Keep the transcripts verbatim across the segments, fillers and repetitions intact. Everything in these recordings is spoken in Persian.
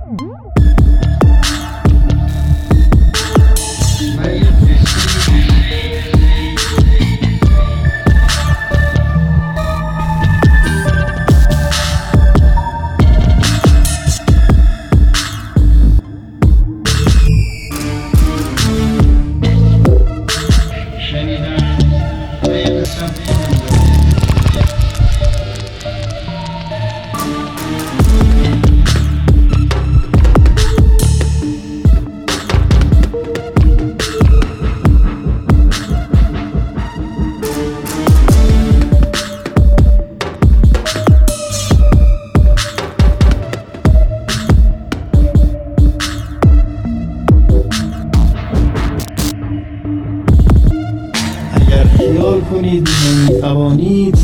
خیال کنید نمیتوانید،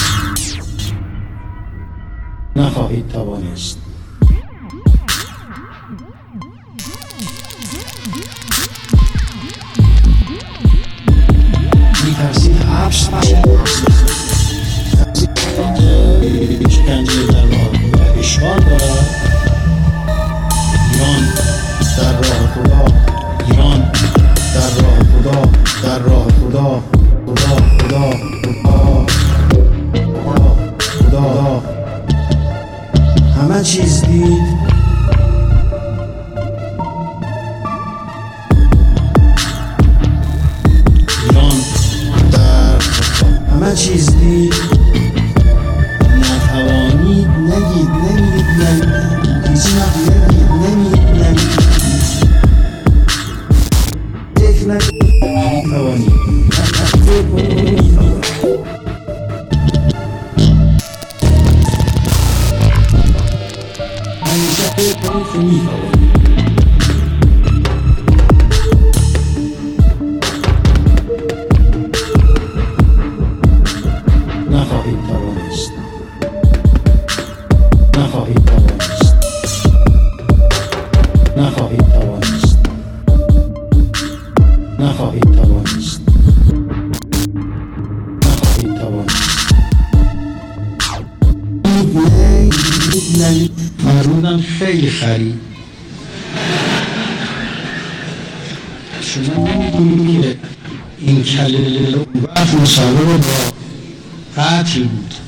نخواهید توانست. میترسید حبس بشید، شکنجه در راه اشغال دارد. ایران در راه خدا، ایران در راه خدا، در راه خدا، خدا خدا خدا خدا. همه چیز دید، ایران در همه چیز دید. نتوانید نگید، نگید نگید، هیچی نگید، نگید نگید، فکر نگید، میتوانید، فکر کنید میتوانید. همیشه فکر کنید که میتوانید. نخواهید توانست، نخواهید توانست، نخواهید توانست، نخواهید توانست، نخواهید توانست. نه مرودم خیلی خرید. شما نمیدونید که این کلله و مسابقه با قتل بود.